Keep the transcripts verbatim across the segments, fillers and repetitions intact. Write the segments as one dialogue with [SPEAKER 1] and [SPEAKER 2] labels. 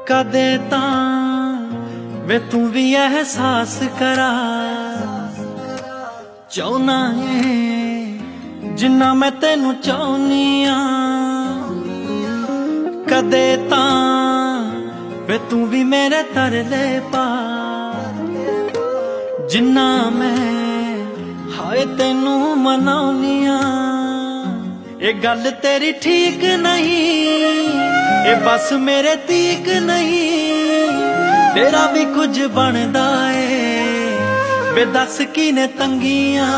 [SPEAKER 1] कदे तां वे तू भी एहसास करा चाहना है जिन्ना मैं तेनू चाहनी आ। कदे तां वे तू भी मेरे तरले पा जिन्ना मैं हाय तेनू मनाउनी आ। ये गल तेरी ठीक नहीं, ये बस मेरे तीक नहीं, तेरा भी कुछ बनदा है वे दस की ने तंगियां।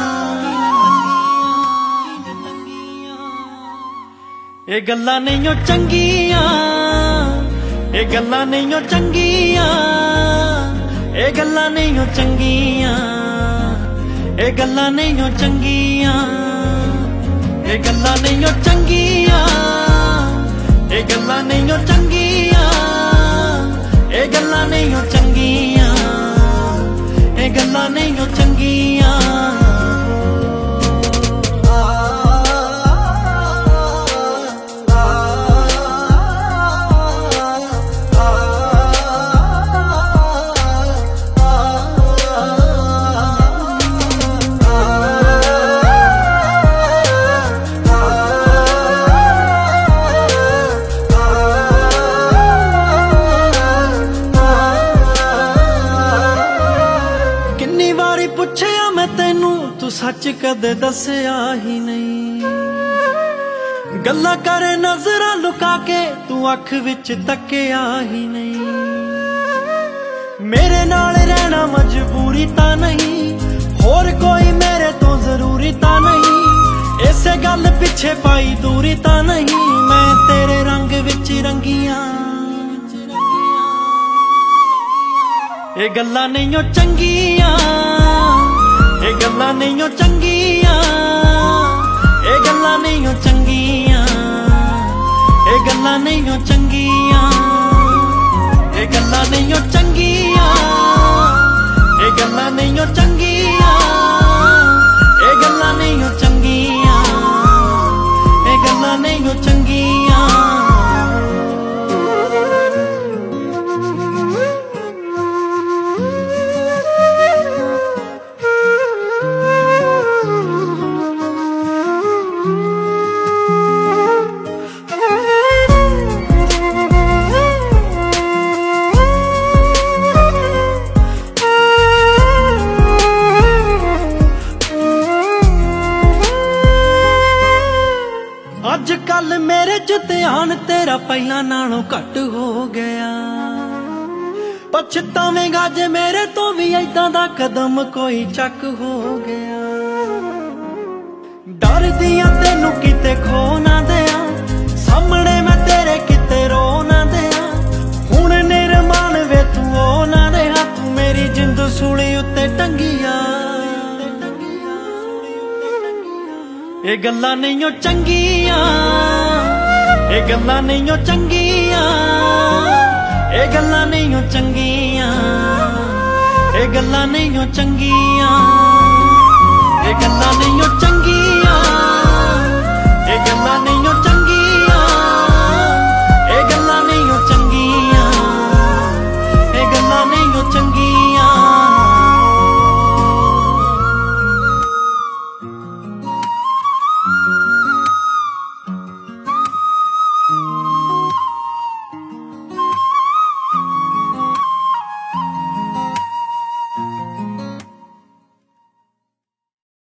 [SPEAKER 1] ये गल्लां नहीं चंगियां, ये गल्लां नहीं चंगियां, ये गल्लां नहीं चंगियां, ये गल्लां नहीं चंगियां, ये गल्लां नहीं चंगियां, ये गल्लां नहीं चंगियां, ये गल्लां नहीं चंगियां, ये गल्लां नहीं चंगियां। पुछया मैं तेनू तू सच कदे दसया ही नहीं, गल्ला करे नजरा लुका के तू अख विच तकिया ही नहीं। मेरे नाल रहना मजबूरी ता नहीं, होर कोई मेरे तो जरूरी ता नहीं, इसे गल पिछे पाई दूरी ता नहीं, मैं तेरे रंग विच रंगियां। ये गल्लां नहीं चंगियां, ये गल्लां नहीं चंगियां, ये गल्लां नहीं चंगियां, ये गल्लां नहीं चंगियां, ये गल्लां नहीं चंगियां, ये गल्लां नहीं चंगियां, ये गल्लां नहीं चंगियां, ये गल्लां नहीं चंगियां। अज कल मेरे च ध्यान तेरा पहला नालों घट हो गया, पछतावेगा जे मेरे तो भी ऐदां दा कदम कोई चक हो गया। डर दियां तैनू किते खो ना दियां, सामने मैं तेरे किते रो ना दियां, हुण निर्माण वे तू ओ ना रहा, तू मेरी जिंद सूली उत्ते टंगिया। ये गल्लां नहीं चंगियां, ये गल्लां नहीं चंगियां, ये गल्लां नहीं चंगियां, ये गल्लां नहीं चंगियां, ये गल्लां नहीं चंगियां।